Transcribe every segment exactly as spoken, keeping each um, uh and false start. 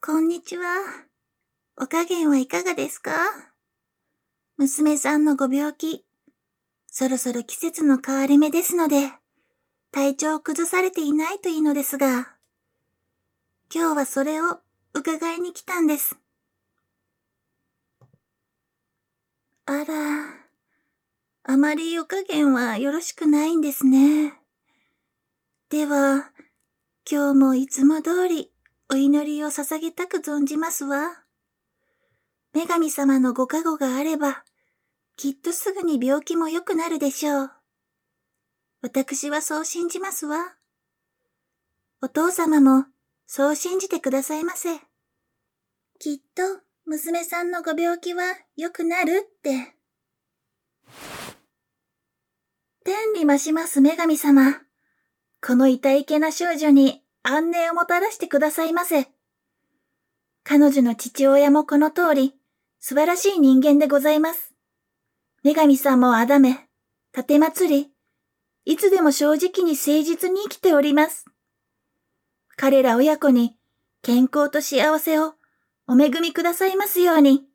こんにちは。お加減はいかがですか？娘さんのご病気、そろそろ季節の変わり目ですので、体調を崩されていないといいのですが、今日はそれを伺いに来たんです。あら、あまりお加減はよろしくないんですね。では、今日もいつも通りお祈りを捧げたく存じますわ。女神様のご加護があれば、きっとすぐに病気も良くなるでしょう。私はそう信じますわ。お父様もそう信じてくださいませ。きっと娘さんのご病気は良くなるって。天理増します女神様。この痛いけな少女に安寧をもたらしてくださいませ。彼女の父親もこの通り素晴らしい人間でございます。女神さんもあだめ、立てまつり、いつでも正直に誠実に生きております。彼ら親子に健康と幸せをお恵みくださいますように。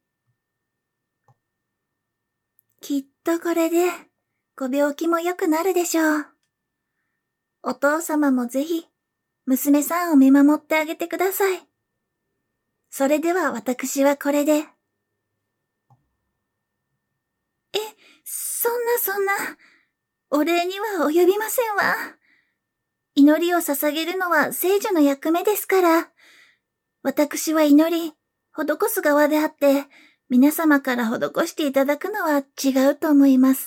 きっとこれでご病気も良くなるでしょう。お父様もぜひ娘さんを見守ってあげてください。それでは私はこれで。え、そんなそんな、お礼には及びませんわ。祈りを捧げるのは聖女の役目ですから。私は祈り、施す側であって、皆様から施していただくのは違うと思います。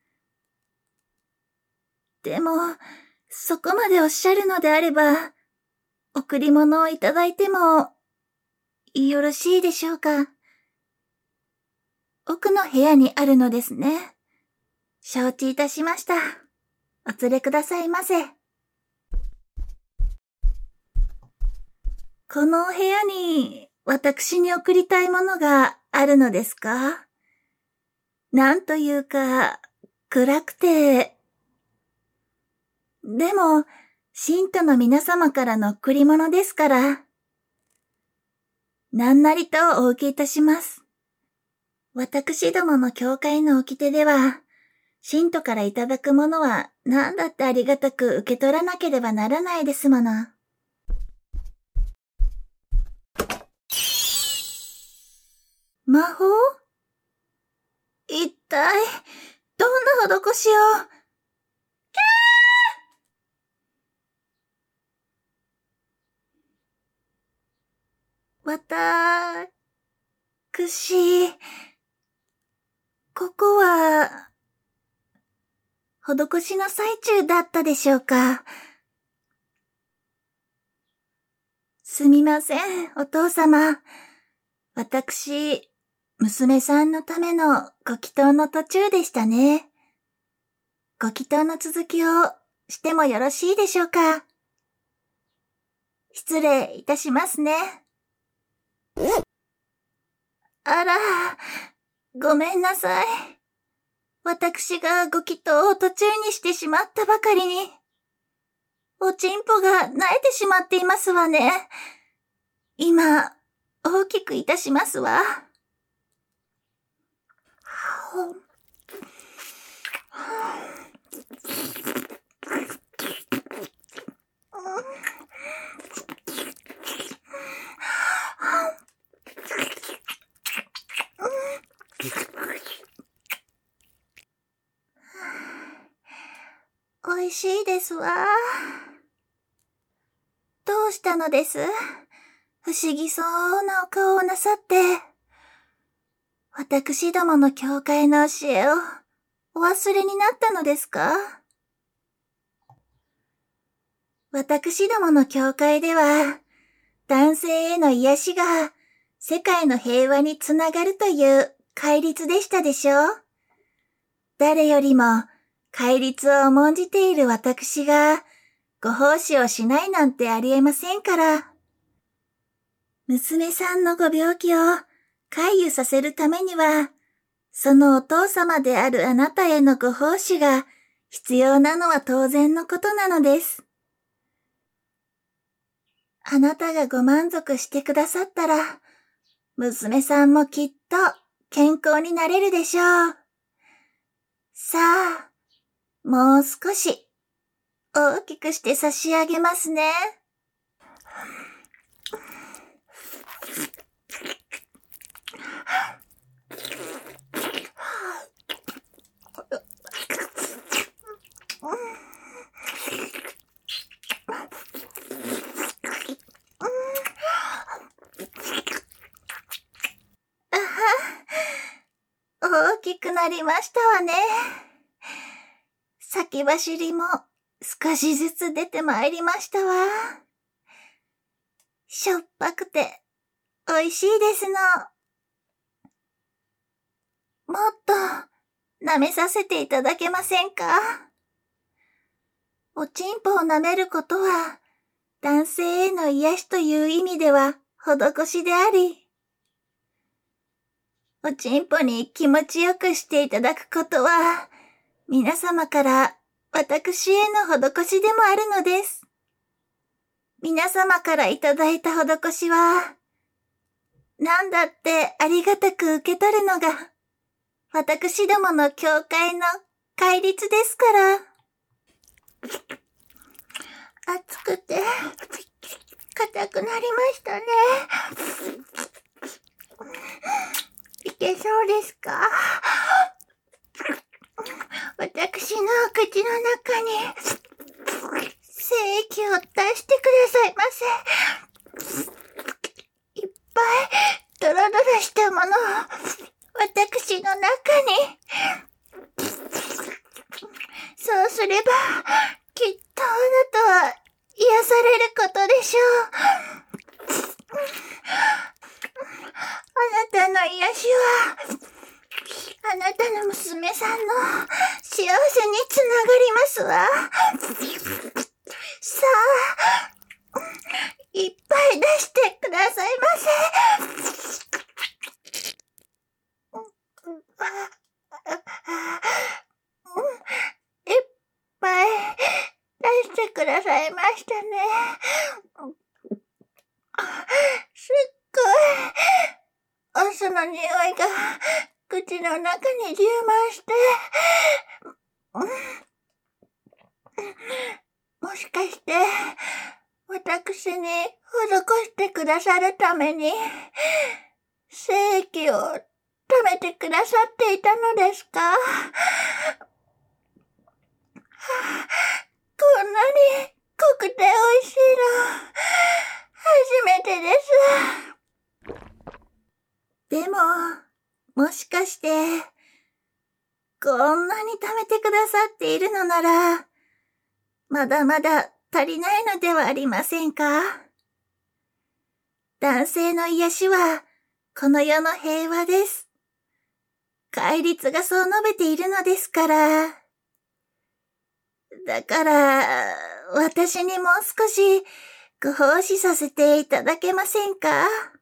でも、そこまでおっしゃるのであれば、贈り物をいただいても、よろしいでしょうか。奥の部屋にあるのですね。承知いたしました。お連れくださいませ。この部屋に私に贈りたいものがあるのですか？なんというか、暗くて。でも、信徒の皆様からの贈り物ですから。何なりとお受けいたします。私どもの教会の掟では、信徒からいただくものは何だってありがたく受け取らなければならないですもの。魔法？一体、どんな施しを。キャー！わたくし、ここは、施しの最中だったでしょうか。すみません、お父様。私、娘さんのためのご祈祷の途中でしたね。ご祈祷の続きをしてもよろしいでしょうか。失礼いたしますね。あら、ごめんなさい。私がご祈祷を途中にしてしまったばかりに、おちんぽが萎えてしまっていますわね。今、大きくいたしますわ。おいしいですわ。どうしたのです？不思議そうなお顔をなさって。私どもの教会の教えをお忘れになったのですか？私どもの教会では、男性への癒しが世界の平和につながるという戒律でしたでしょう。誰よりも戒律を重んじている私がご奉仕をしないなんてありえませんから。娘さんのご病気を回癒させるためには、そのお父様であるあなたへのご奉仕が必要なのは当然のことなのです。 あなたがご満足してくださったら、娘さんもきっと健康になれるでしょう。さあ、もう少し大きくして差し上げますね。大きくなりましたわね。先走りも少しずつ出てまいりましたわ。しょっぱくて美味しいですの。もっと舐めさせていただけませんか？おちんぽを舐めることは男性への癒しという意味では施しであり、おちんぽに気持ちよくしていただくことは、皆様から私への施しでもあるのです。皆様からいただいた施しは、なんだってありがたく受け取るのが、私どもの教会の戒律ですから。熱くて、硬くなりましたね。いけそうですか？私の口の中に精液を出してくださいませ。いっぱいドロドロしたものを私の中に。そうすればきっとあなたは癒されることでしょう。あなたの癒しは、あなたの娘さんの幸せにつながりますわ。さあ、いっぱい出してくださいませ。いっぱい出してくださいましたね。すっごい、お酢の匂いが口の中に充満して、もしかして、私に施してくださるために、精液を貯めてくださっていたのですか？こんなに濃くて美味しいの、初めてです。でも、もしかして、こんなに貯めてくださっているのなら、まだまだ足りないのではありませんか？男性の癒しは、この世の平和です。戒律がそう述べているのですから。だから、私にもう少しご奉仕させていただけませんか？